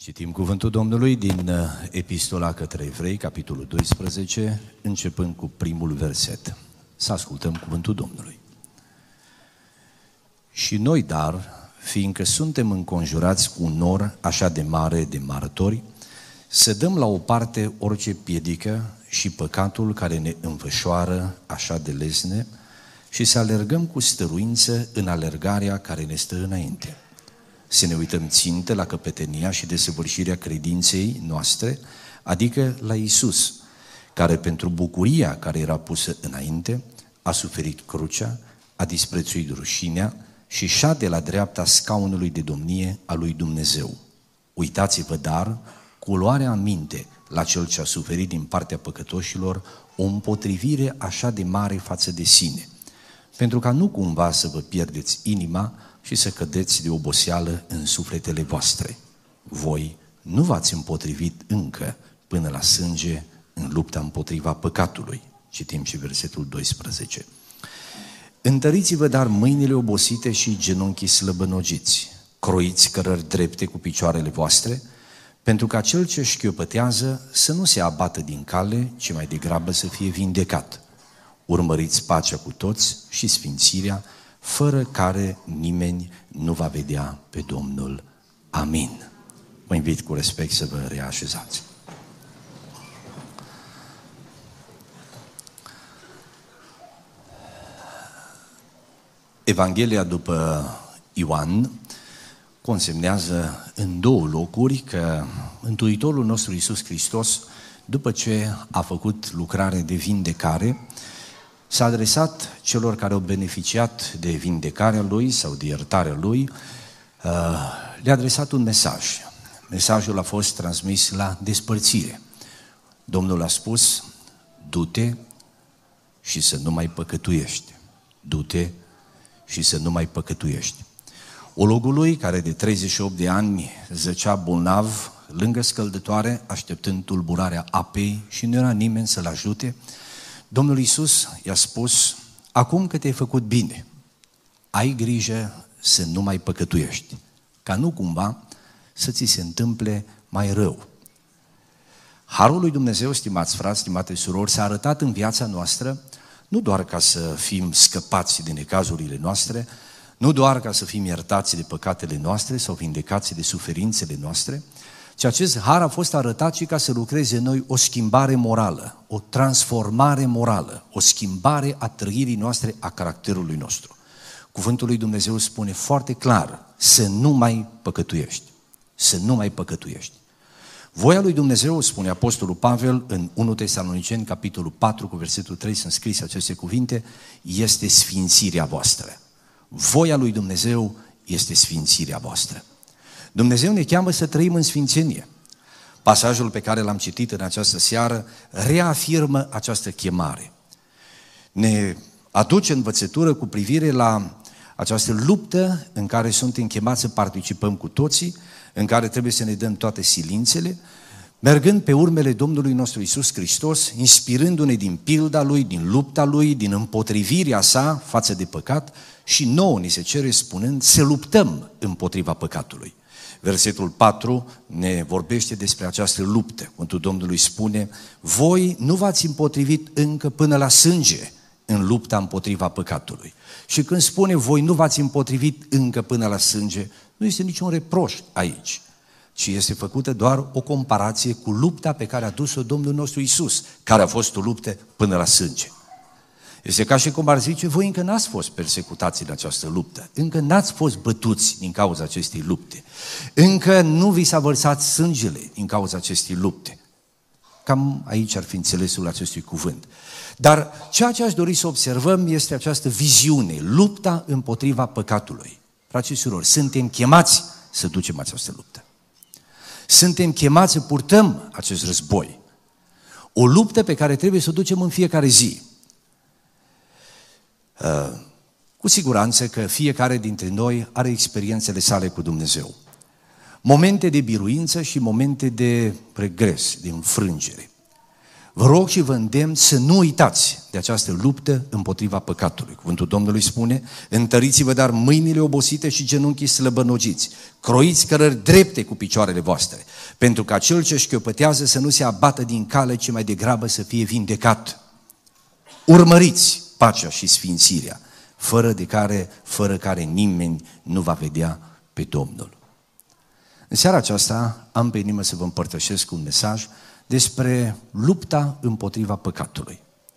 Citim cuvântul Domnului din Epistola către Evrei, capitolul 12, începând cu primul verset. Să ascultăm cuvântul Domnului. Și noi, dar, fiindcă suntem înconjurați cu un nor așa de mare de martori, să dăm la o parte orice piedică și păcatul care ne înfășoară așa de lesne și să alergăm cu stăruință în alergarea care ne stă înainte. Să ne uităm țintă la căpetenia și desăvârșirea credinței noastre, adică la Iisus, care pentru bucuria care era pusă înainte, a suferit crucea, a disprețuit rușinea și șade la dreapta scaunului de domnie a lui Dumnezeu. Uitați-vă, dar, cu luarea aminte la Cel ce a suferit din partea păcătoșilor o împotrivire așa de mare față de sine, pentru ca nu cumva să vă pierdeți inima și să cădeți de oboseală în sufletele voastre. Voi nu v-ați împotrivit încă până la sânge în lupta împotriva păcatului. Citim și versetul 12. Întăriți-vă dar mâinile obosite și genunchii slăbănogiți, croiți cărări drepte cu picioarele voastre, pentru ca cel ce șchiopătează să nu se abată din cale, ci mai degrabă să fie vindecat. Urmăriți pacea cu toți și sfințirea, fără care nimeni nu va vedea pe Domnul. Amin. Vă invit cu respect să vă reașezați. Evanghelia după Ioan consemnează în două locuri că Mântuitorul nostru Iisus Hristos, după ce a făcut lucrare de vindecare, s-a adresat celor care au beneficiat de vindecarea Lui sau de iertarea Lui, le-a adresat un mesaj. Mesajul a fost transmis la despărțire. Domnul a spus: du-te și să nu mai păcătuiești. Du-te și să nu mai păcătuiești. Ologul lui, care de 38 de ani zăcea bolnav lângă scăldătoare, așteptând tulburarea apei și nu era nimeni să-l ajute, Domnul Iisus i-a spus: acum că te-ai făcut bine, ai grijă să nu mai păcătuiești, ca nu cumva să ți se întâmple mai rău. Harul lui Dumnezeu, stimați frați, stimate surori, s-a arătat în viața noastră nu doar ca să fim scăpați de necazurile noastre, nu doar ca să fim iertați de păcatele noastre sau vindecați de suferințele noastre, ci acest har a fost arătat și ca să lucreze în noi o schimbare morală, o transformare morală, o schimbare a trăirii noastre, a caracterului nostru. Cuvântul lui Dumnezeu spune foarte clar: să nu mai păcătuiești, să nu mai păcătuiești. Voia lui Dumnezeu, spune Apostolul Pavel în 1 Tesaloniceni, capitolul 4, cu versetul 3, sunt scrise aceste cuvinte, este sfințirea voastră. Voia lui Dumnezeu este sfințirea voastră. Dumnezeu ne cheamă să trăim în sfințenie. Pasajul pe care l-am citit în această seară reafirmă această chemare. Ne aduce învățătură cu privire la această luptă în care suntem chemați să participăm cu toții, în care trebuie să ne dăm toate silințele, mergând pe urmele Domnului nostru Iisus Hristos, inspirându-ne din pilda Lui, din lupta Lui, din împotrivirea sa față de păcat, și nouă ni se cere spunând să luptăm împotriva păcatului. Versetul 4 ne vorbește despre această luptă. Cuvântul Domnului spune: voi nu v-ați împotrivit încă până la sânge în lupta împotriva păcatului. Și când spune voi nu v-ați împotrivit încă până la sânge, nu este niciun reproș aici, ci este făcută doar o comparație cu lupta pe care a dus-o Domnul nostru Iisus, care a fost o luptă până la sânge. Este ca și cum ar zice: voi încă n-ați fost persecutați în această luptă, încă n-ați fost bătuți din cauza acestei lupte, încă nu vi s-a vărsat sângele din cauza acestei lupte. Cam aici ar fi înțelesul acestui cuvânt. Dar ceea ce aș dori să observăm este această viziune, lupta împotriva păcatului. Frați și surori, suntem chemați să ducem această luptă. Suntem chemați să purtăm acest război. O luptă pe care trebuie să o ducem în fiecare zi. Cu siguranță că fiecare dintre noi are experiențele sale cu Dumnezeu. Momente de biruință și momente de regres, de înfrângere. vă rog și vă îndemn să nu uitați de această luptă împotriva păcatului. Cuvântul Domnului spune: întăriți-vă dar mâinile obosite și genunchii slăbănogiți, croiți cărări drepte cu picioarele voastre, pentru ca cel ce șchiopătează să nu se abată din cale, ci mai degrabă să fie vindecat. Urmăriți pacea și sfințirea, fără care nimeni nu va vedea pe Domnul. În seara aceasta am pe inimă să vă împărtășesc un mesaj despre lupta împotriva păcatului.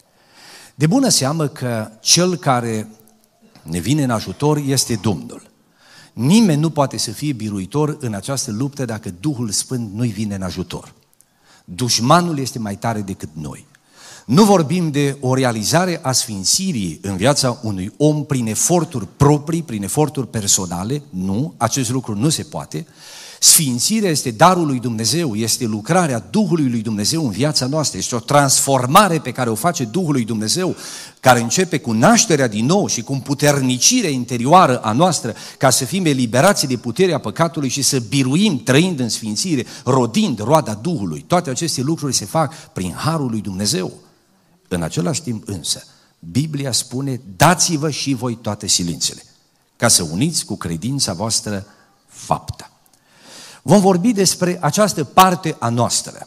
De bună seamă că cel care ne vine în ajutor este Domnul. Nimeni nu poate să fie biruitor în această luptă dacă Duhul Sfânt nu-i vine în ajutor. Dușmanul este mai tare decât noi. Nu vorbim de o realizare a sfințirii în viața unui om prin eforturi proprii, prin eforturi personale. Nu, acest lucru nu se poate. Sfințirea este darul lui Dumnezeu, este lucrarea Duhului lui Dumnezeu în viața noastră, este o transformare pe care o face Duhul lui Dumnezeu, care începe cu nașterea din nou și cu împuternicirea interioară a noastră, ca să fim eliberați de puterea păcatului și să biruim trăind în sfințire, rodind roada Duhului. Toate aceste lucruri se fac prin harul lui Dumnezeu. În același timp însă, Biblia spune: dați-vă și voi toate silințele, ca să uniți cu credința voastră fapta. Vom vorbi despre această parte a noastră,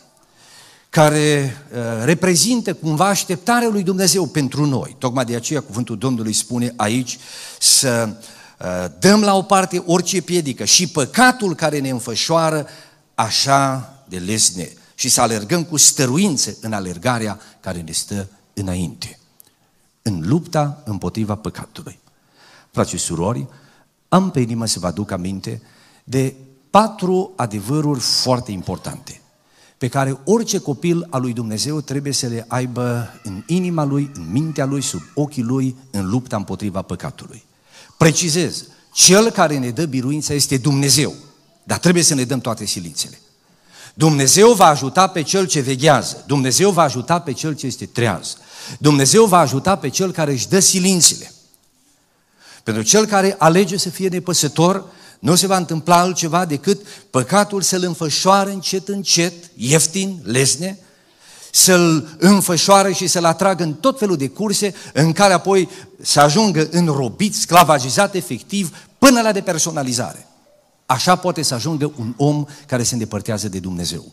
care reprezintă cumva așteptarea lui Dumnezeu pentru noi. Tocmai de aceea cuvântul Domnului spune aici să dăm la o parte orice piedică și păcatul care ne înfășoară așa de lesne și să alergăm cu stăruință în alergarea care ne stă înainte, în lupta împotriva păcatului. Frați și surori, am pe inimă să vă aduc aminte de 4 adevăruri foarte importante pe care orice copil al lui Dumnezeu trebuie să le aibă în inima lui, în mintea lui, sub ochii lui, în lupta împotriva păcatului. Precizez, cel care ne dă biruința este Dumnezeu, dar trebuie să ne dăm toate silințele. Dumnezeu va ajuta pe cel ce veghează, Dumnezeu va ajuta pe cel ce este treaz, Dumnezeu va ajuta pe cel care își dă silințele. Pentru cel care alege să fie nepăsător, nu se va întâmpla altceva decât păcatul să-l înfășoare încet, încet, ieftin, lesne, să-l înfășoare și să-l atragă în tot felul de curse în care apoi să ajungă înrobit, sclavagizat efectiv, până la depersonalizare. Așa poate să ajungă un om care se îndepărtează de Dumnezeu.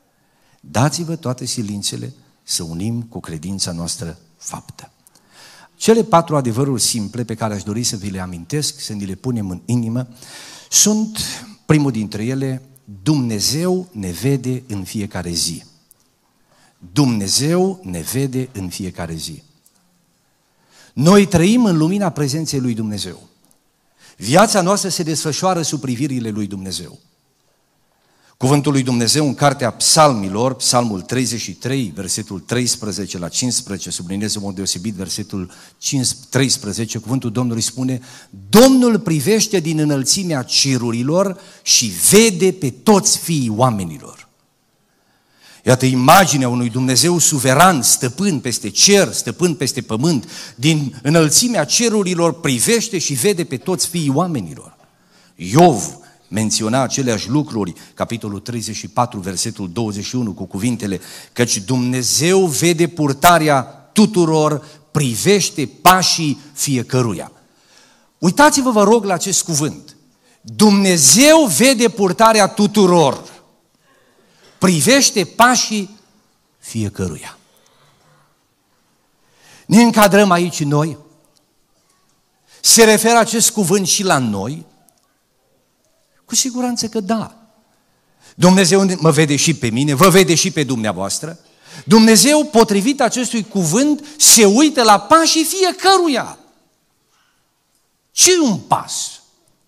Dați-vă toate silințele să unim cu credința noastră faptă. Cele 4 adevăruri simple pe care aș dori să vi le amintesc, să ni le punem în inimă, sunt, primul dintre ele: Dumnezeu ne vede în fiecare zi. Dumnezeu ne vede în fiecare zi. Noi trăim în lumina prezenței lui Dumnezeu. Viața noastră se desfășoară sub privirile lui Dumnezeu. Cuvântul lui Dumnezeu în cartea Psalmilor, Psalmul 33, versetul 13 la 15, subliniez în mod deosebit versetul 13, cuvântul Domnului spune: Domnul privește din înălțimea cerurilor și vede pe toți fiii oamenilor. Iată imaginea unui Dumnezeu suveran, stăpân peste cer, stăpân peste pământ, din înălțimea cerurilor privește și vede pe toți fiii oamenilor. Iov menționa aceleași lucruri, capitolul 34, versetul 21, cu cuvintele: căci Dumnezeu vede purtarea tuturor, privește pașii fiecăruia. Uitați-vă, vă rog, la acest cuvânt. Dumnezeu vede purtarea tuturor, privește pașii fiecăruia. Ne încadrăm aici noi? Se referă acest cuvânt și la noi? Cu siguranță că da. Dumnezeu mă vede și pe mine, vă vede și pe dumneavoastră. Dumnezeu, potrivit acestui cuvânt, se uită la pașii fiecăruia. Ce un pas?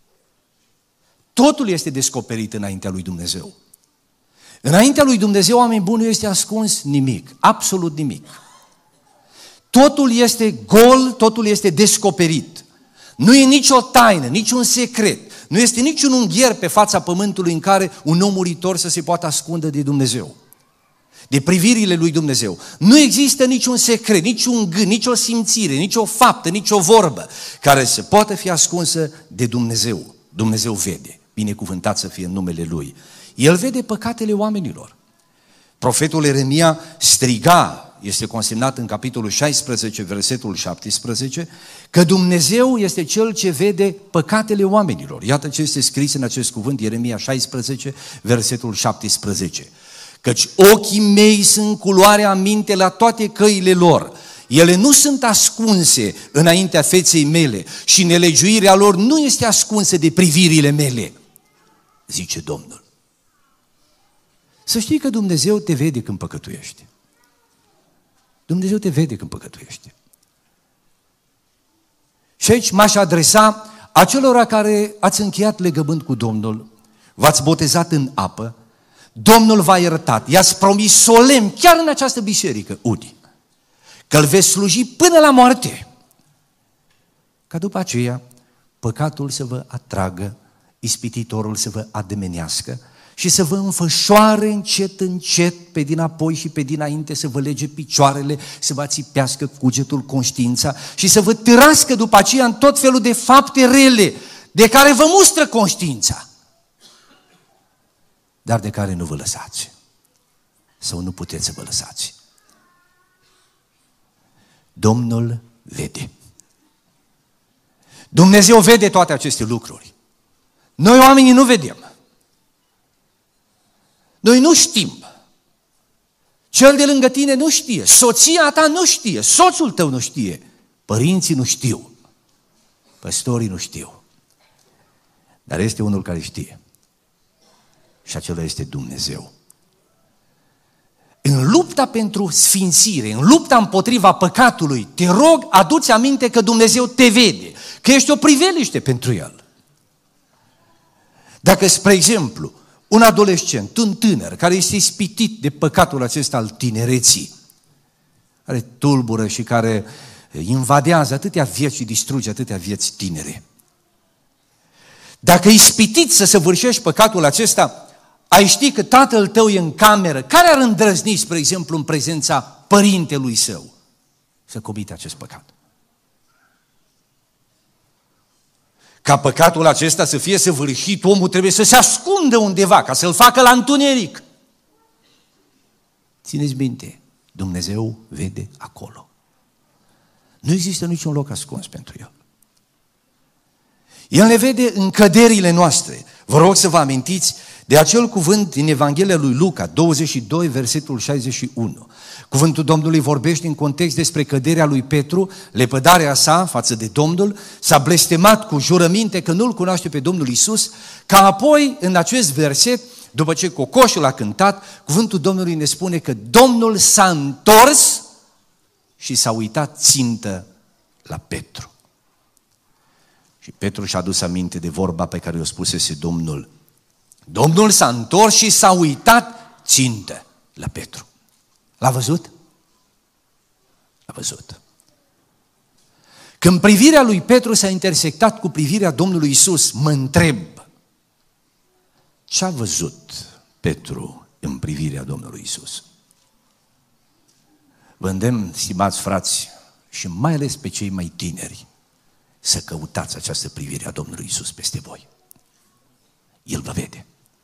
Totul este descoperit înaintea lui Dumnezeu. Înaintea lui Dumnezeu, oameni buni, nu este ascuns nimic, absolut nimic. Totul este gol, totul este descoperit. Nu e nicio taină, niciun secret. Nu este niciun ungher pe fața pământului în care un om muritor să se poată ascunde de Dumnezeu, de privirile lui Dumnezeu. Nu există niciun secret, niciun gând, nicio simțire, nicio faptă, nicio vorbă care să poată fi ascunsă de Dumnezeu. Dumnezeu vede, binecuvântat să fie în numele Lui. El vede păcatele oamenilor. Profetul Ieremia striga, este consemnat în capitolul 16, versetul 17, că Dumnezeu este Cel ce vede păcatele oamenilor. Iată ce este scris în acest cuvânt, Ieremia 16, versetul 17. Căci ochii mei sunt culoarea minte la toate căile lor. Ele nu sunt ascunse înaintea feței mele și nelegiuirea lor nu este ascunsă de privirile mele, zice Domnul. Să știi că Dumnezeu te vede când păcătuiești. Dumnezeu te vede când păcătuiești. Și aici m-aș adresa acelora care ați încheiat legământ cu Domnul, v-ați botezat în apă, Domnul v-a iertat, i-ați promis solemn, chiar în această biserică, unii, că îl veți sluji până la moarte, ca după aceea păcatul să vă atragă, ispititorul să vă ademenească și să vă înfășoare încet, încet, pe dinapoi și pe dinainte, să vă lege picioarele, să vă țipească cugetul, conștiința și să vă târască după aceea în tot felul de fapte rele, de care vă mustră conștiința, dar de care nu vă lăsați sau nu puteți să vă lăsați. Domnul vede. Dumnezeu vede toate aceste lucruri. Noi oamenii nu vedem. Noi nu știm. Cel de lângă tine nu știe. Soția ta nu știe. Soțul tău nu știe. Părinții nu știu. Păstorii nu știu. Dar este unul care știe. Și acela este Dumnezeu. În lupta pentru sfințire, în lupta împotriva păcatului, te rog, adu-ți aminte că Dumnezeu te vede, că ești o priveliște pentru El. Dacă, spre exemplu, un adolescent, un tânăr, care este ispitit de păcatul acesta al tinereții, care tulbură și care invadează atâtea vieți și distruge atâtea vieți tinere. Dacă ispitit să săvârșești păcatul acesta, ai ști că tatăl tău e în cameră, care ar îndrăzni, spre exemplu, în prezența părintelui său să comite acest păcat? Ca păcatul acesta să fie săvârșit, omul trebuie să se ascundă undeva, ca să-l facă la întuneric. Țineți minte, Dumnezeu vede acolo. Nu există niciun loc ascuns pentru El. El ne vede în căderile noastre. Vă rog să vă amintiți de acel cuvânt din Evanghelia lui Luca, 22, versetul 61. Cuvântul Domnului vorbește în context despre căderea lui Petru, lepădarea sa față de Domnul, s-a blestemat cu jurăminte că nu-L cunoaște pe Domnul Iisus, ca apoi, în acest verset, după ce cocoșul a cântat, cuvântul Domnului ne spune că Domnul s-a întors și s-a uitat țintă la Petru. Și Petru și-a adus aminte de vorba pe care o spusese Domnul. Domnul s-a întors și s-a uitat țintă la Petru. L-a văzut? L-a văzut. Când privirea lui Petru s-a intersectat cu privirea Domnului Iisus, mă întreb, ce a văzut Petru în privirea Domnului Iisus? Vă îndemn, stimați frați, și mai ales pe cei mai tineri, să căutați această privire a Domnului Iisus peste voi. El vă vede.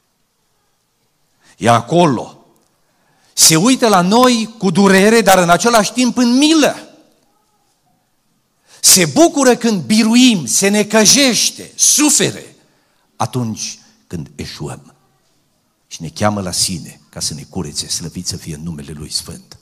E acolo. Se uită la noi cu durere, dar în același timp în milă. Se bucură când biruim, se necăjește, sufere atunci când eșuăm. Și ne cheamă la sine ca să ne curețe, slăvit să fie în numele Lui Sfânt.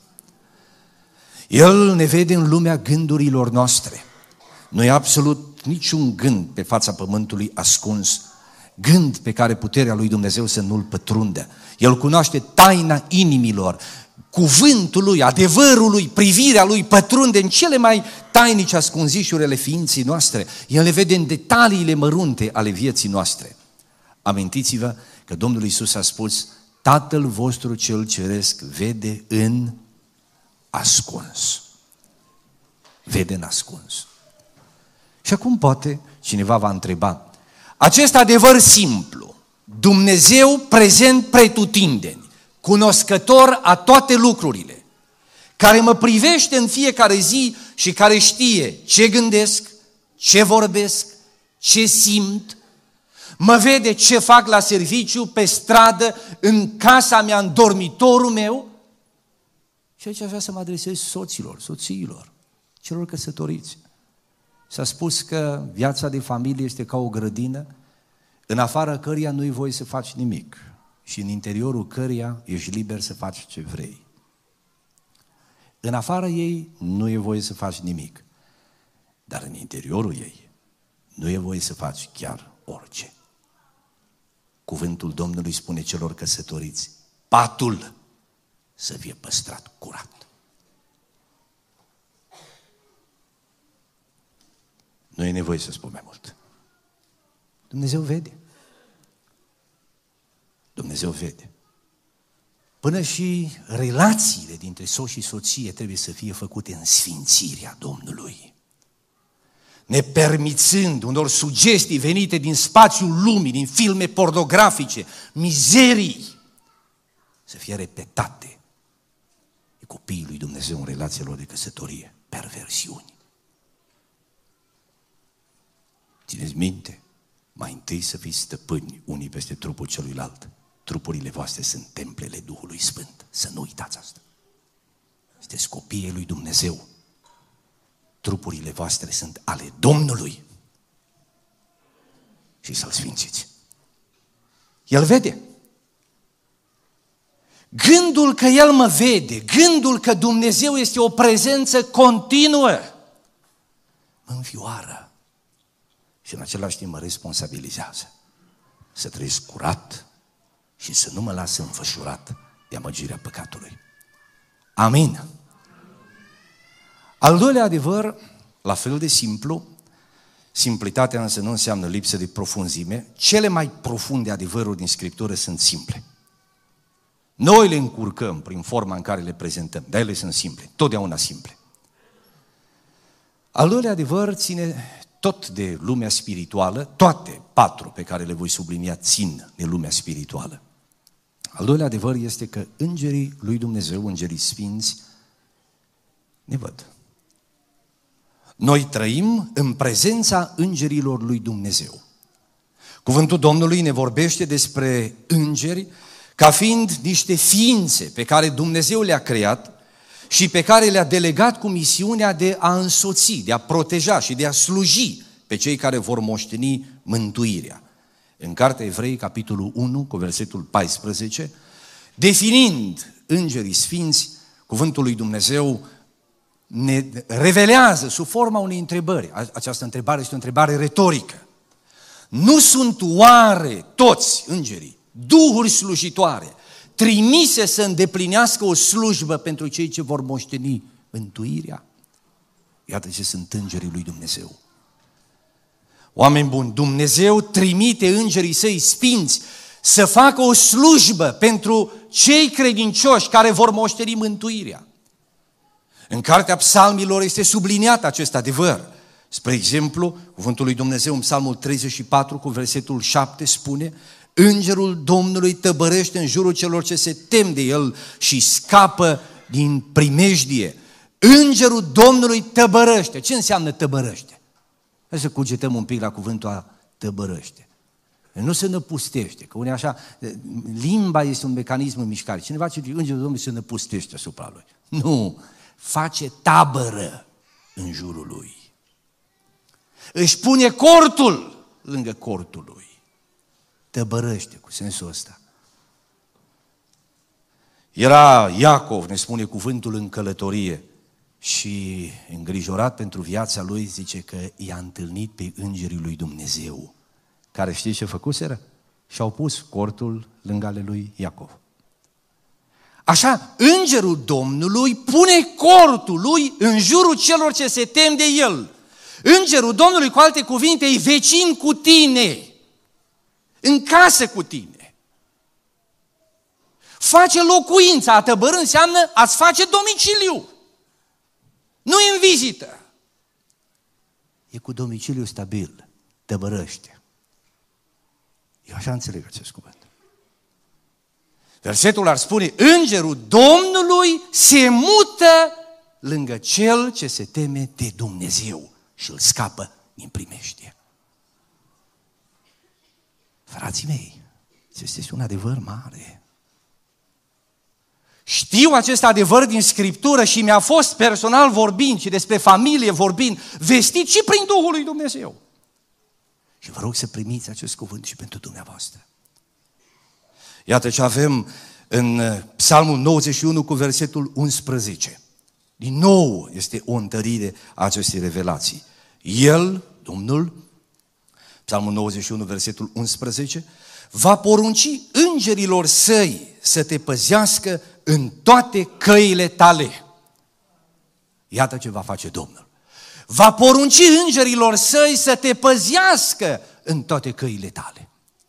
El ne vede în lumea gândurilor noastre. Nu e absolut niciun gând pe fața pământului ascuns, gând pe care puterea lui Dumnezeu să nu-l pătrundă. El cunoaște taina inimilor, cuvântul lui, adevărul lui, privirea lui pătrunde în cele mai tainice ascunzișuri ale ființei noastre. El le vede în detaliile mărunte ale vieții noastre. Amintiți-vă că Domnul Iisus a spus, Tatăl vostru cel ceresc vede în ascuns. Vede în ascuns. Și acum poate cineva va întreba, acest adevăr simplu, Dumnezeu prezent pretutindeni, cunoscător a toate lucrurile, care mă privește în fiecare zi și care știe ce gândesc, ce vorbesc, ce simt, mă vede ce fac la serviciu, pe stradă, în casa mea, în dormitorul meu. Și aici aș vrea să mă adresez soților, soțiilor, celor căsătoriți. S-a spus că viața de familie este ca o grădină, în afara căreia nu-i voie să faci nimic și în interiorul căreia ești liber să faci ce vrei. În afara ei nu e voie să faci nimic, dar în interiorul ei nu e voie să faci chiar orice. Cuvântul Domnului spune celor căsătoriți, patul să fie păstrat curat. Nu e nevoie să spun mai mult. Dumnezeu vede. Dumnezeu vede. Până și relațiile dintre soț și soție trebuie să fie făcute în sfințirea Domnului. Nepermițând unor sugestii venite din spațiul lumii, din filme pornografice, mizerii, să fie repetate de copiii lui Dumnezeu în relațiile lor de căsătorie, perversiuni. Țineți minte, mai întâi să fiți stăpâni unii peste trupul celuilalt. Trupurile voastre sunt templele Duhului Sfânt. Să nu uitați asta. Sunteți copiii lui Dumnezeu. Trupurile voastre sunt ale Domnului. Și să-L sfințiți. El vede. Gândul că El mă vede, gândul că Dumnezeu este o prezență continuă, mă înfioară. Și în același timp mă responsabilizează să trăiesc curat și să nu mă las înfășurat de amăgirea păcatului. Amin. Al doilea adevăr, la fel de simplu, simplitatea însă nu înseamnă lipsă de profunzime, cele mai profunde adevăruri din Scriptură sunt simple. Noi le încurcăm prin forma în care le prezentăm, dar ele sunt simple, totdeauna simple. Al doilea adevăr ține tot de lumea spirituală, toate patru pe care le voi sublinia țin de lumea spirituală. Al doilea adevăr este că îngerii lui Dumnezeu, îngerii sfinți, ne văd. Noi trăim în prezența îngerilor lui Dumnezeu. Cuvântul Domnului ne vorbește despre îngeri ca fiind niște ființe pe care Dumnezeu le-a creat și pe care le-a delegat cu misiunea de a însoți, de a proteja și de a sluji pe cei care vor moșteni mântuirea. În Cartea Evrei, capitolul 1, cu versetul 14, definind îngerii sfinți, cuvântul lui Dumnezeu ne revelează sub forma unei întrebări. Această întrebare este o întrebare retorică. Nu sunt oare toți îngerii duhuri slujitoare trimise să îndeplinească o slujbă pentru cei ce vor moșteni mântuirea? Iată ce sunt îngerii lui Dumnezeu. Oameni buni, Dumnezeu trimite îngerii săi sfinți să facă o slujbă pentru cei credincioși care vor moșteni mântuirea. În Cartea Psalmilor este subliniat acest adevăr. Spre exemplu, cuvântul lui Dumnezeu în Psalmul 34 cu versetul 7 spune: Îngerul Domnului tăbărește în jurul celor ce se tem de El și scapă din primejdie. Îngerul Domnului tăbărăște. Ce înseamnă tăbărăște? Hai să cugetăm un pic la cuvântul a tăbărăște. Nu se năpustește, că unii așa, limba este un mecanism în mișcare. Cineva ce îngerul Domnului se năpustește asupra lui. Nu, face tabără în jurul lui. Își pune cortul lângă cortul lui. Tăbărăște, cu sensul ăsta. Era Iacov, ne spune cuvântul, în călătorie și îngrijorat pentru viața lui, zice că i-a întâlnit pe îngerii lui Dumnezeu, care știți ce făcuseră? Și-au pus cortul lângă ale lui Iacov. Așa, îngerul Domnului pune cortul lui în jurul celor ce se tem de el. Îngerul Domnului, cu alte cuvinte, e vecin cu tine, în casă cu tine. Face locuința, a tăbărâ înseamnă a-ți face domiciliu. Nu e în vizită. E cu domiciliu stabil, tăbărăște. Eu așa înțeleg acest cuvânt. Versetul ar spune: îngerul Domnului se mută lângă cel ce se teme de Dumnezeu și îl scapă din primejdie. Frații mei, acesta este un adevăr mare. Știu acest adevăr din Scriptură și mi-a fost personal vorbind și despre familie vorbind, vestit și prin Duhul lui Dumnezeu. Și vă rog să primiți acest cuvânt și pentru dumneavoastră. Iată ce avem în Psalmul 91 cu versetul 11. Din nou este o întărire a acestei revelații. El, Domnul, Psalmul 91, versetul 11, va porunci îngerilor săi să te păzească în toate căile tale. Iată ce va face Domnul. Va porunci îngerilor săi să te păzească în toate căile tale.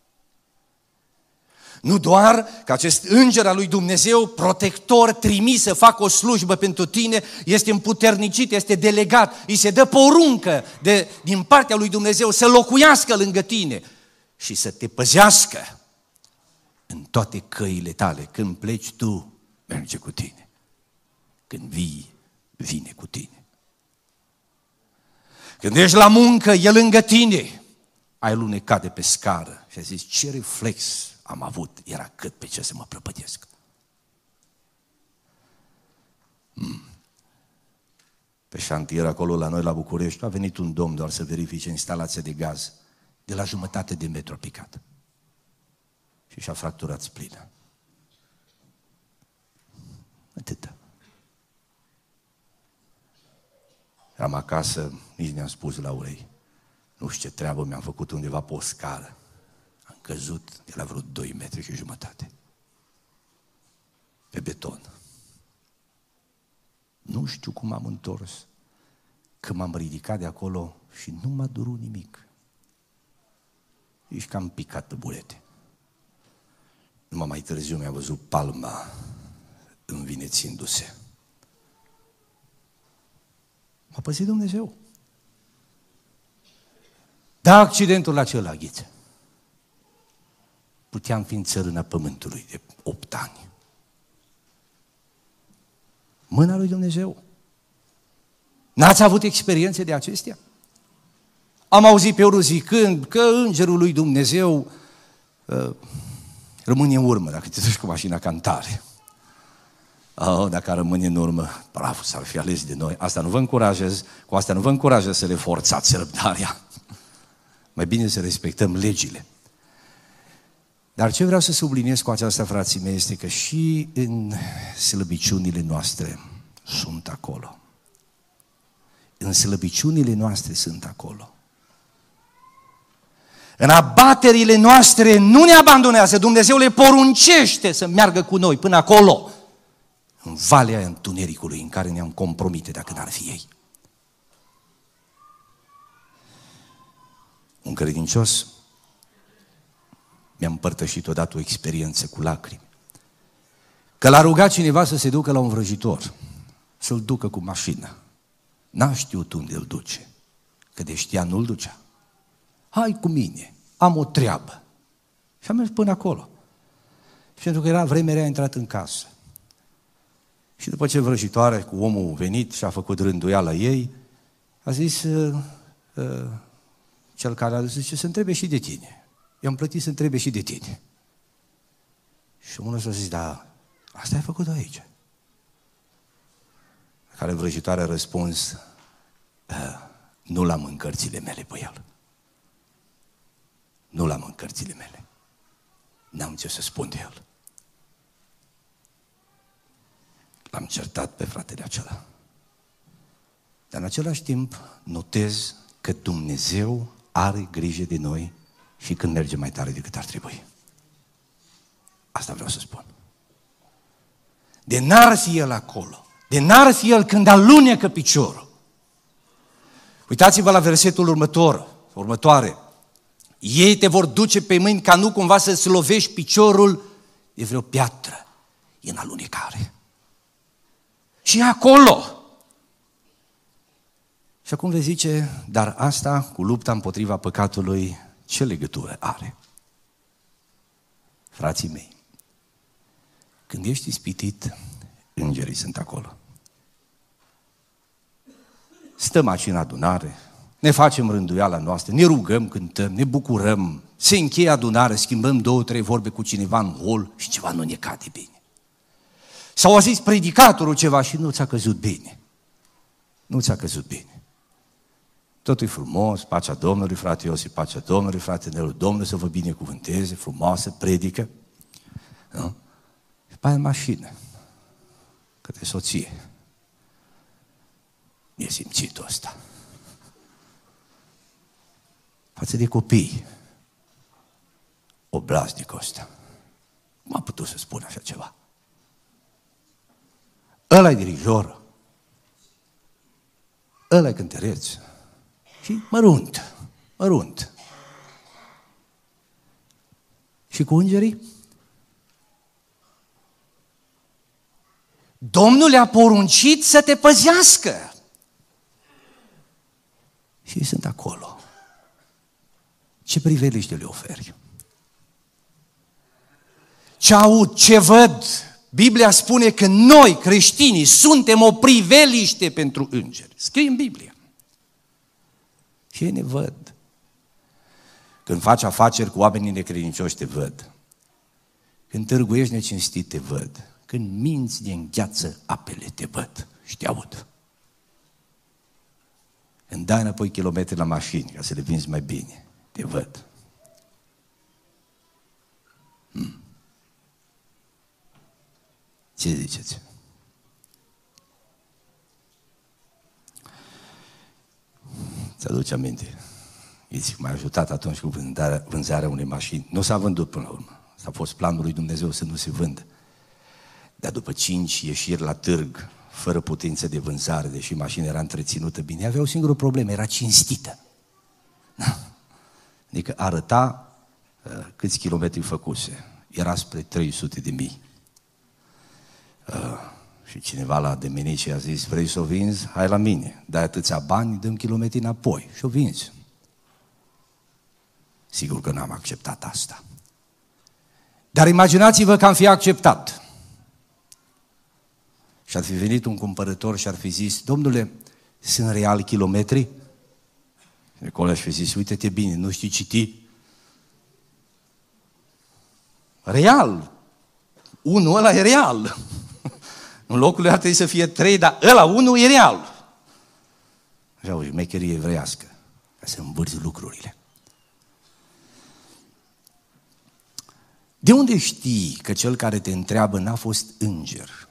Nu doar că acest înger al lui Dumnezeu, protector, trimis să facă o slujbă pentru tine, este împuternicit, este delegat, îi se dă poruncă din partea lui Dumnezeu să locuiască lângă tine și să te păzească în toate căile tale. Când pleci tu, merge cu tine. Când vii, vine cu tine. Când ești la muncă, e lângă tine. Ai lunecat de pe scară și ai zis, ce reflex am avut, era cât pe ce să mă prăpădesc. Pe șantier acolo la noi la București a venit un domn doar să verifice instalația de gaz. De la 1,5 de metru a picat. Și și-a fracturat splina. Atâta. Eram acasă, nici ne-am spus la urei. Nu știu ce treabă mi-am făcut undeva pe o scară. Am căzut de la vreo 2 metri și jumătate. Pe beton. Nu știu cum am întors. Că m-am ridicat de acolo și nu m-a durut nimic. Ești cam picat pe burete. Numai mai târziu mi-a văzut palma învinețindu-se. M-a păzit Dumnezeu. Da, accidentul acela, Ghiță. Puteam fi în țărâna pământului de 8 ani. Mâna lui Dumnezeu. N-ați avut experiențe de acestea? Am auzit pe unul zicând că îngerul lui Dumnezeu rămâne în urmă dacă te duci cu mașina cantare. Dacă ar rămâne în urmă, bravo, s-ar fi ales de noi. Asta nu vă încurajez, cu asta nu vă încurajez să le forțați răbdarea. Mai bine să respectăm legile. Dar ce vreau să subliniez cu aceasta, frații mei, este că și în slăbiciunile noastre sunt acolo. În slăbiciunile noastre sunt acolo. În abaterile noastre nu ne abandonează, Dumnezeu le poruncește să meargă cu noi până acolo, în valea întunericului în care ne-am compromite dacă n-ar fi ei. Un credincios mi-a împărtășit odată o experiență cu lacrimi. Că l-a rugat cineva să se ducă la un vrăjitor, să-l ducă cu mașină. N-a știut unde îl duce, că de știa nu-l ducea. Hai cu mine, am o treabă. Și am mers până acolo. Și pentru că era vremea, a intrat în casă. Și după ce vrăjitoare cu omul venit și a făcut rânduiala ei, a zis cel care a zis, ce să întrebe și de tine. I-am plătit să întrebe și de tine. Și omul ăsta a zis, da, asta ai făcut aici. Care vrăjitoare a răspuns, nu l-am în cărțile mele pe el. Nu l-am în cărțile mele. N-am ce să spun de el. L-am certat pe fratele acela. Dar în același timp notez că Dumnezeu are grijă de noi și când merge mai tare decât ar trebui. Asta vreau să spun. De n-ar fi el acolo, de n-ar fi el când alunecă piciorul. Uitați-vă la versetul următoare. Ei te vor duce pe mâini ca nu cumva să-ți lovești piciorul de vreo piatră. E în alunecare. Și acolo. Și acum le zice, dar asta cu lupta împotriva păcatului, ce legătură are? Frații mei, când ești ispitit, îngerii sunt acolo. Stă mașina adunare, ne facem rânduiala noastră, ne rugăm, cântăm, ne bucurăm, se încheie adunare, schimbăm 2-3 vorbe cu cineva în hol și ceva nu ne cade bine. Sau a zis predicatorul ceva și nu ți-a căzut bine. Nu ți-a căzut bine. Totul e frumos, pacea Domnului, frate Iosif, pacea Domnului, frate Nelu, Domnul să vă binecuvânteze, frumoasă, predică. Nu? Și pe aia în mașină, către soție. E simțitul ăsta. Față de copii, obraznicul ăsta. Cum a putut să spun așa ceva? Ăla-i dirijor, ăla-i cântăreț și mărunt. Și cu îngerii? Domnul le-a poruncit să te păzească. Și ei sunt acolo. Ce priveliște le oferi? Ce aud, ce văd? Biblia spune că noi, creștinii, suntem o priveliște pentru îngeri. Scrie în Biblie. Și ei ne văd. Când faci afaceri cu oamenii necredincioși, te văd. Când târguiești necinstit, te văd. Când minți de îngheață apele, te văd și te aud. Când dai înapoi kilometri la mașini ca să le vinzi mai bine, te văd. Ce ziceți? Ți-aduce aminte? Iți m-a ajutat atunci cu vânzarea unei mașini. Nu s-a vândut până la urmă. Asta a fost planul lui Dumnezeu să nu se vândă. Dar după 5 ieșiri la târg, fără putință de vânzare, deși mașina era întreținută bine, avea o singură problemă, era cinstită. Adică arăta câți kilometri făcuse. Era spre 300.000. Și cineva la Demenice a zis, vrei să o vinzi? Hai la mine. Dai atâția bani, dăm kilometri înapoi. Și o vinzi. Sigur că n-am acceptat asta. Dar imaginați-vă că am fi acceptat. Și ar fi venit un cumpărător și ar fi zis, domnule, sunt real kilometri? Și acolo aș fi zis, uite-te bine, nu știi citi? Real. Unul ăla e real. În locul lui ar trebui să fie 3, dar ăla, unul e real. Așa o șmecherie evreiască, ca să învârți lucrurile. De unde știi că cel care te întreabă n-a fost înger?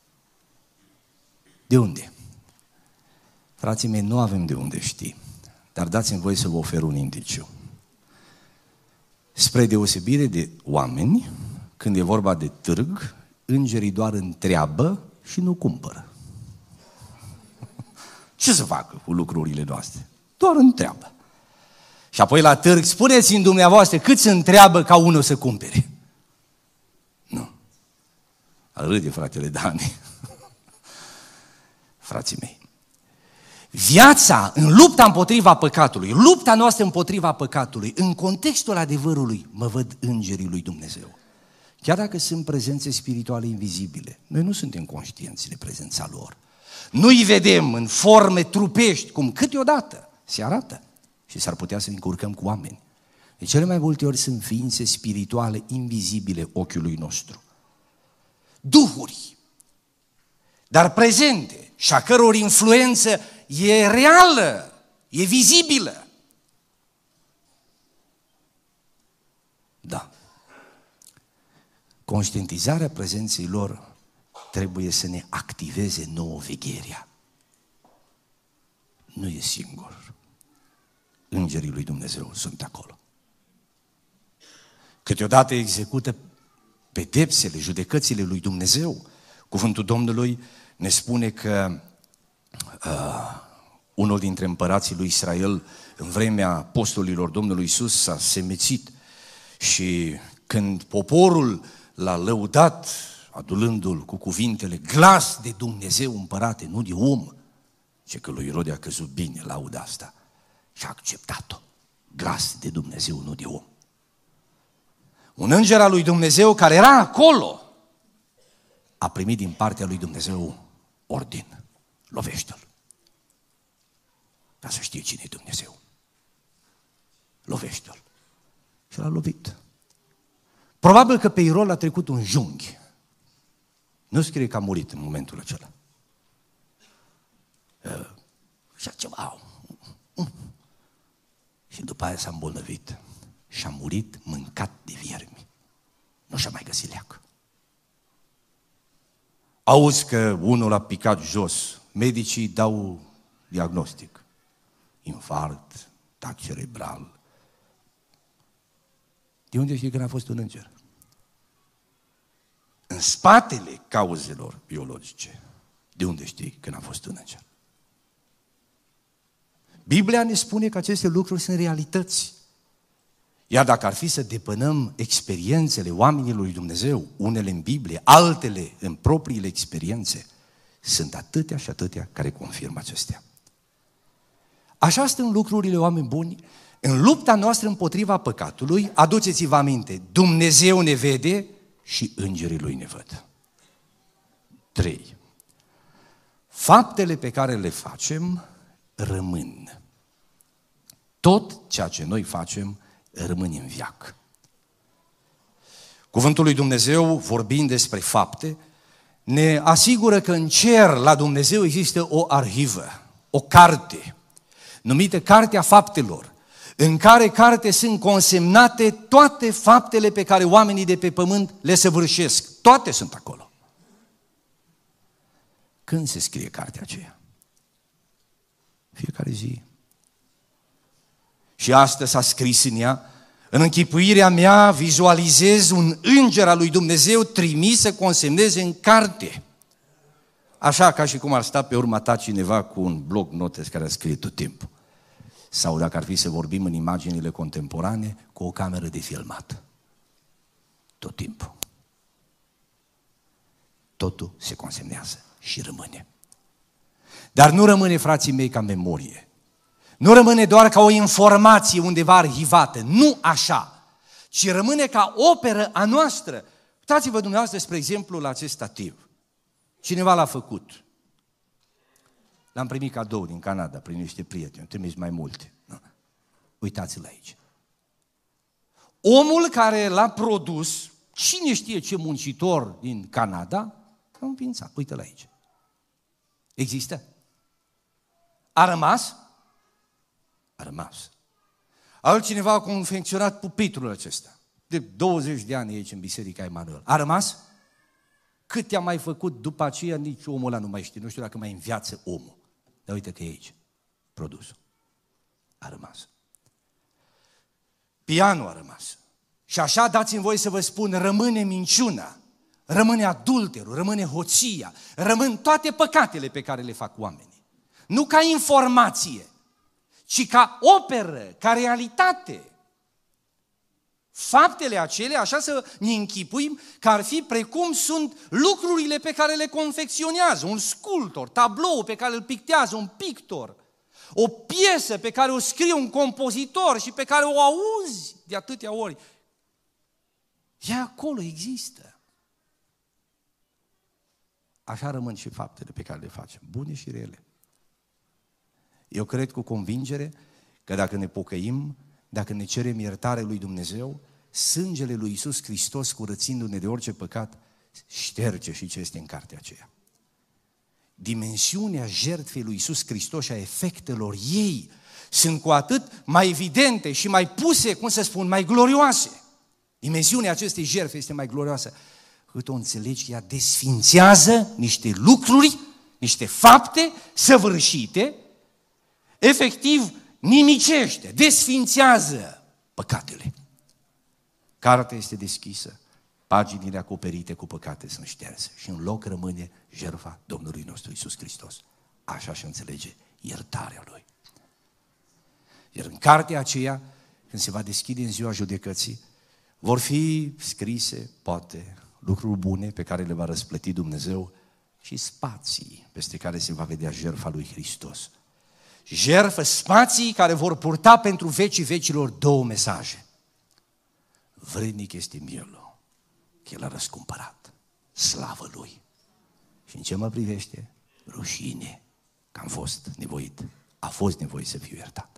De unde? Frații mei, nu avem de unde ști, dar dați-mi voie să vă ofer un indiciu. Spre deosebire de oameni, când e vorba de târg, îngerii doar întreabă și nu cumpără. Ce să facă cu lucrurile noastre? Doar întreabă. Și apoi la târg, spuneți-mi dumneavoastră cât se întreabă ca unul să cumpere. Nu. Râde fratele Dani. Frații mei. Viața în lupta împotriva păcatului, lupta noastră împotriva păcatului, în contextul adevărului, mă văd îngerii lui Dumnezeu. Chiar dacă sunt prezențe spirituale invizibile, noi nu suntem conștienți de prezența lor. Nu îi vedem în forme trupești, cum câteodată se arată și s-ar putea să ne încurcăm cu oameni. De cele mai multe ori sunt ființe spirituale invizibile ochiului nostru. Duhuri, dar prezente și a căror influență e reală, e vizibilă. Da. Conștientizarea prezenței lor trebuie să ne activeze nouă vegherea. Nu e singur. Îngerii lui Dumnezeu sunt acolo. Câteodată execută pedepsele, judecățile lui Dumnezeu. Cuvântul Domnului ne spune că unul dintre împărații lui Israel, în vremea apostolilor Domnului Iisus, s-a semețit și când poporul l-a lăudat, adulându-l cu cuvintele, glas de Dumnezeu împărate, nu de om, ce că lui Irode a căzut bine lauda asta și a acceptat-o. Glas de Dumnezeu, nu de om. Un înger al lui Dumnezeu care era acolo a primit din partea lui Dumnezeu ordin. Lovește-l. ca să știe cine e Dumnezeu. Lovește-l. Și l-a lovit. Probabil că pe Irod a trecut un junghi. Nu scrie că a murit în momentul acela. Și ceva. Și după aia s-a îmbolnăvit. Și a murit mâncat de viermi. Nu și-a mai găsit leac. Auzi că unul a picat jos. Medicii dau diagnostic. Infarct, atac cerebral. De unde știi că n-a fost un înger? În spatele cauzelor biologice, de unde știi că n-a fost un înger? Biblia ne spune că aceste lucruri sunt realități. Iar dacă ar fi să depănăm experiențele oamenilor lui Dumnezeu, unele în Biblie, altele în propriile experiențe, sunt atâtea și atâtea care confirmă acestea. Așa stăm lucrurile, oameni buni. În lupta noastră împotriva păcatului, aduceți-vă aminte, Dumnezeu ne vede și îngerii Lui ne văd. 3. Faptele pe care le facem rămân. Tot ceea ce noi facem rămâne în veac. Cuvântul lui Dumnezeu, vorbind despre fapte, ne asigură că în cer, la Dumnezeu, există o arhivă, o carte, numită Cartea Faptelor, în care carte sunt consemnate toate faptele pe care oamenii de pe pământ le săvârșesc. Toate sunt acolo. Când se scrie cartea aceea? Fiecare zi. Și astăzi s-a scris în ea, în închipuirea mea vizualizez un înger al lui Dumnezeu trimis să consemneze în carte. Așa ca și cum ar sta pe urma ta cineva cu un bloc notes care a scris tot timpul. Sau dacă ar fi să vorbim în imaginile contemporane, cu o cameră de filmat. Tot timpul. Totul se consemnează și rămâne. Dar nu rămâne, frații mei, ca memorie. Nu rămâne doar ca o informație undeva arhivată. Nu așa. Ci rămâne ca operă a noastră. Uitați-vă dumneavoastră, spre exemplu, la acest stativ. Cineva l-a făcut. L-am primit cadou din Canada, prin niște prieteni, am trimis mai multe. Uitați-l aici. Omul care l-a produs, cine știe ce muncitor din Canada, l-a înființat. Uite-l aici. Există? A rămas? A rămas. Altcineva a confecționat pupitrul acesta. De 20 de ani aici în Biserica Emanuel. A rămas? Cât i-a mai făcut după aceea, nici omul ăla nu mai știe. Nu știu dacă mai în viață omul. Dar uite că e aici, produsul. A rămas. Pianul a rămas. Și așa dați-mi voie să vă spun, rămâne minciuna, rămâne adulterul, rămâne hoția, rămân toate păcatele pe care le fac oamenii. Nu ca informație, ci ca operă, ca realitate. Faptele acelea, așa să ne închipuim, că ar fi precum sunt lucrurile pe care le confecționează un sculptor, tablou pe care îl pictează un pictor, o piesă pe care o scrie un compozitor și pe care o auzi de atâtea ori. Ea acolo există. Așa rămân și faptele pe care le facem, bune și rele. Eu cred cu convingere că dacă ne pocăim, dacă ne cerem iertare lui Dumnezeu, sângele lui Iisus Hristos, curățindu-ne de orice păcat, șterge și ce este în cartea aceea. Dimensiunea jertfei lui Iisus Hristos și a efectelor ei sunt cu atât mai evidente și mai puse, cum să spun, mai glorioase. Dimensiunea acestei jertfe este mai glorioasă. Cât o înțelegi, ea desfințează niște lucruri, niște fapte săvârșite, efectiv nimicește, desfințează păcatele. Cartea este deschisă, paginile acoperite cu păcate sunt șterse și în loc rămâne jertfa Domnului nostru Iisus Hristos. Așa și înțelege iertarea Lui. Iar în cartea aceea, când se va deschide în ziua judecății, vor fi scrise, poate, lucruri bune pe care le va răsplăti Dumnezeu și spații peste care se va vedea jertfa lui Hristos. Jertfă, spații care vor purta pentru vecii vecilor două mesaje. Vrednic este mielul, că El a răscumpărat. Slavă Lui! Și în ce mă privește? Rușine că am fost nevoit a fost nevoie să fiu iertat.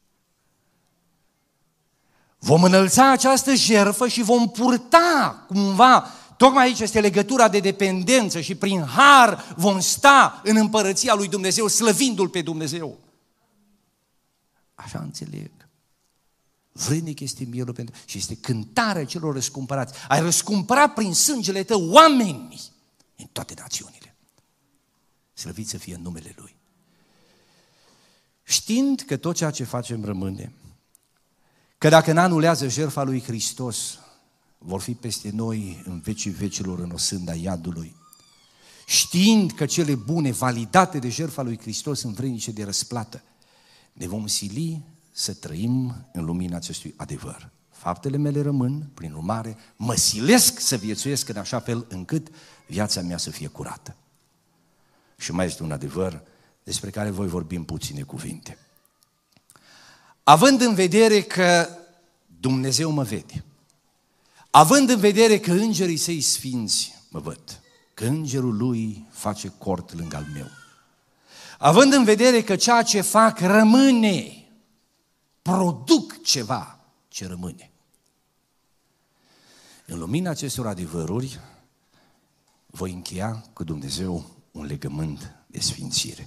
Vom înălța această jertfă și vom purta cumva, tocmai aici este legătura de dependență și prin har vom sta în împărăția lui Dumnezeu, slăvindu-L pe Dumnezeu. Așa înțeleg. Vrednic este mielul pentru... Și este cântarea celor răscumpărați. Ai răscumpărat prin sângele tău oameni în toate națiunile. Slăvit să fie în numele Lui. Știind că tot ceea ce facem rămâne, că dacă n-anulează jertfa lui Hristos, vor fi peste noi în vecii vecilor în osânda iadului. Știind că cele bune, validate de jertfa lui Hristos, sunt vrednice de răsplată, ne vom sili să trăim în lumina acestui adevăr. Faptele mele rămân, prin urmare, mă silesc să viețuiesc în așa fel încât viața mea să fie curată. Și mai este un adevăr despre care voi vorbi în puține cuvinte. Având în vedere că Dumnezeu mă vede, având în vedere că îngerii săi sfinți mă văd, că îngerul lui face cort lângă al meu, având în vedere că ceea ce fac rămâne, produc ceva ce rămâne. În lumina acestor adevăruri, voi încheia cu Dumnezeu un legământ de sfințire.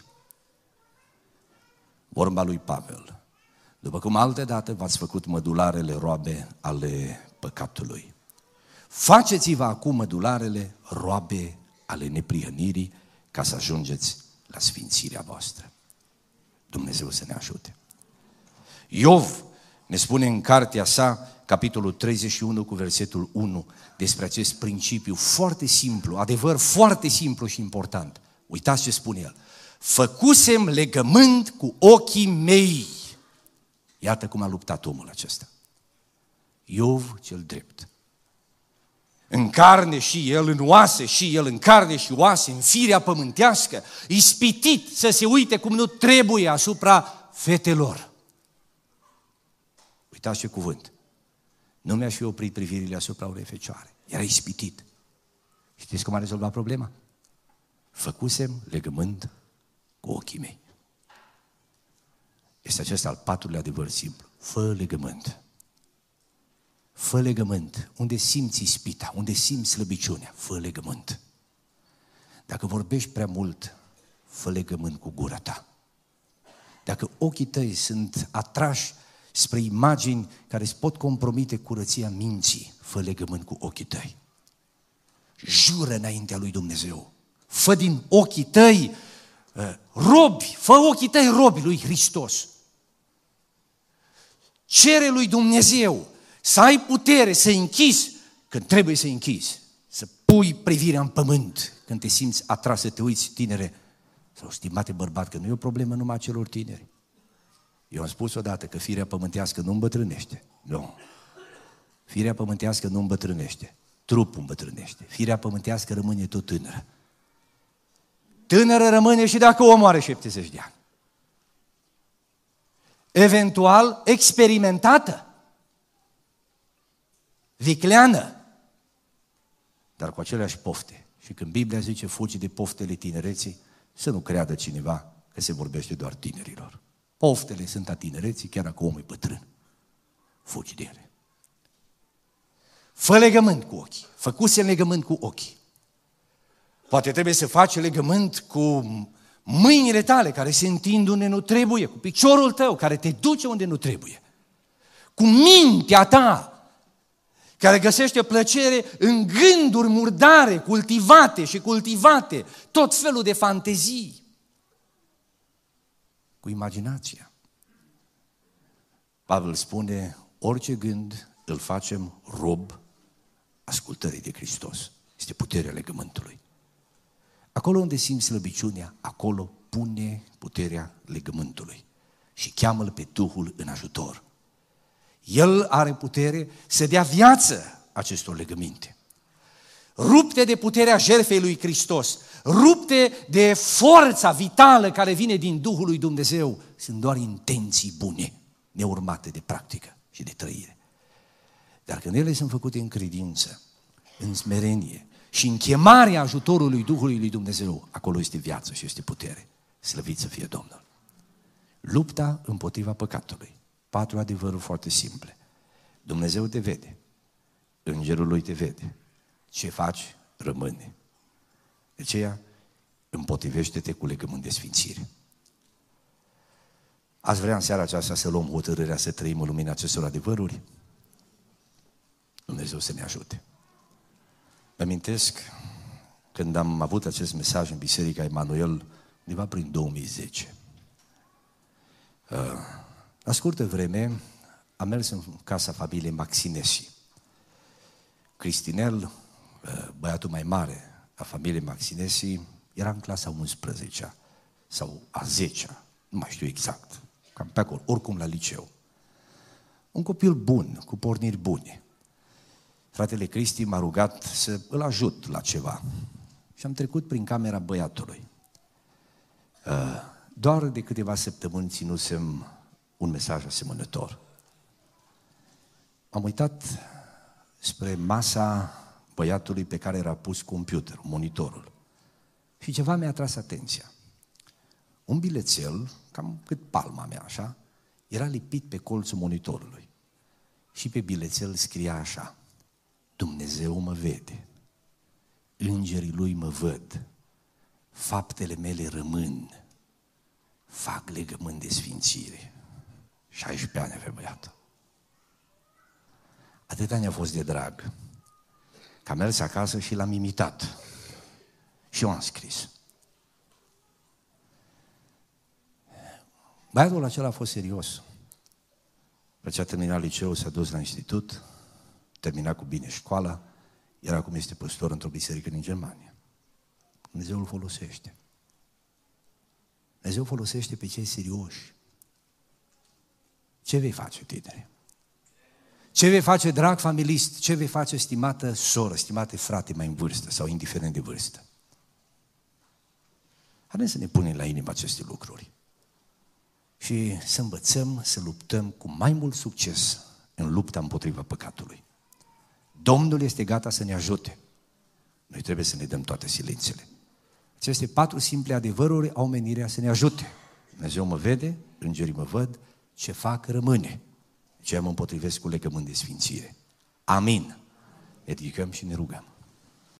Vorba lui Pavel. După cum altădată v-ați făcut mădularele roabe ale păcatului, faceți-vă acum mădularele roabe ale neprihănirii ca să ajungeți la sfințirea voastră. Dumnezeu să ne ajute. Iov ne spune în cartea sa, capitolul 31 cu versetul 1, despre acest principiu foarte simplu, adevăr foarte simplu și important. Uitați ce spune el. Făcusem legământ cu ochii mei. Iată cum a luptat omul acesta. Iov cel drept. În carne și el, în oase și el, în carne și oase, în firea pământească, ispitit să se uite cum nu trebuie asupra fetelor. Uitați ce cuvânt. Nu mi-aș fi oprit privirile asupra unei fecioare. Era ispitit. Știți cum a rezolvat problema? Făcusem legământ cu ochii mei. Este acesta al patrulea adevăr simplu. Fă legământ. Fă legământ. Unde simți ispita, unde simți slăbiciunea, fă legământ. Dacă vorbești prea mult, fă legământ cu gura ta. Dacă ochii tăi sunt atrași spre imagini care îți pot compromite curăția minții, fă legământ cu ochii tăi. Jură înaintea lui Dumnezeu. Fă din ochii tăi robi, fă ochii tăi robi lui Hristos. Cere lui Dumnezeu să ai putere să închizi când trebuie să închizi, să pui privirea în pământ când te simți atras să te uiți, tinere sau stimate bărbat, că nu e o problemă numai a celor tineri. Eu am spus odată că firea pământească nu îmbătrânește. Nu. Firea pământească nu îmbătrânește. Trupul îmbătrânește. Firea pământească rămâne tot tânără. Tânără rămâne și dacă omul are 70 de ani. Eventual experimentată. Vicleană. Dar cu aceleași pofte. Și când Biblia zice fugi de poftele tinereții, să nu creadă cineva că se vorbește doar tinerilor. Poftele sunt a tinereții, chiar dacă omul e bătrân. Fugi de ele. Fă legământ cu ochii. Făcuse legământ cu ochii. Poate trebuie să faci legământ cu mâinile tale care se întind unde nu trebuie, cu piciorul tău care te duce unde nu trebuie, cu mintea ta care găsește plăcere în gânduri murdare, cultivate, tot felul de fantezii, cu imaginația. Pavel spune, orice gând îl facem rob ascultării de Hristos. Este puterea legământului. Acolo unde simți slăbiciunea, acolo pune puterea legământului și cheamă-L pe Duhul în ajutor. El are putere să dea viață acestor legăminte. Rupte de puterea jertfei lui Hristos, rupte de forța vitală care vine din Duhul lui Dumnezeu, sunt doar intenții bune, neurmate de practică și de trăire. Dar când ele sunt făcute în credință, în smerenie și în chemarea ajutorului Duhului lui Dumnezeu, acolo este viață și este putere. Slăvit să fie Domnul! Lupta împotriva păcatului. 4 adevăruri foarte simple. Dumnezeu te vede. Îngerul lui te vede. Ce faci, rămâne. De aceea, împotrivește-te cu legământ de sfințire. Ați vrea în seara aceasta să luăm hotărârea să trăim în lumina acestor adevăruri? Dumnezeu să ne ajute. Mă amintesc când am avut acest mesaj în Biserica Emanuel, undeva prin 2010. La scurtă vreme am mers în casa familiei Maxinesi. Cristinel, băiatul mai mare a familiei Maxinesi, era în clasa 11-a sau a 10-a, nu mai știu exact, cam pe acolo, oricum la liceu. Un copil bun, cu porniri bune. Fratele Cristi m-a rugat să îl ajut la ceva și am trecut prin camera băiatului. Doar de câteva săptămâni ținusem un mesaj asemănător. Am uitat spre masa băiatului pe care era pus computerul, monitorul. Și ceva mi-a atras atenția. Un bilețel, cam cât palma mea, așa, era lipit pe colțul monitorului. Și pe bilețel scria așa: Dumnezeu mă vede, îngerii lui mă văd, faptele mele rămân, fac legământ de sfințire. 16 ani avea băiatul. Atâta ne-a fost de drag că am mers acasă și l-am imitat. Și eu am scris. Băiatul acela a fost serios. După ce a terminat liceul, s-a dus la institut, termina cu bine școala, iar acum este păstor într-o biserică din Germania. Dumnezeu îl folosește. Dumnezeu folosește pe cei serioși. Ce vei face, tinere? Ce vei face, drag familist? Ce vei face, stimată soră, stimate frate mai în vârstă sau indiferent de vârstă? Haideți să ne punem la inimă aceste lucruri și să învățăm să luptăm cu mai mult succes în lupta împotriva păcatului. Domnul este gata să ne ajute. Noi trebuie să ne dăm toate silințele. Aceste 4 simple adevăruri au menirea să ne ajute. Dumnezeu mă vede, îngerii mă văd, ce fac rămâne. Ce mă împotrivesc cu legământ de sfințire. Amin. Ne ridicăm și ne rugăm.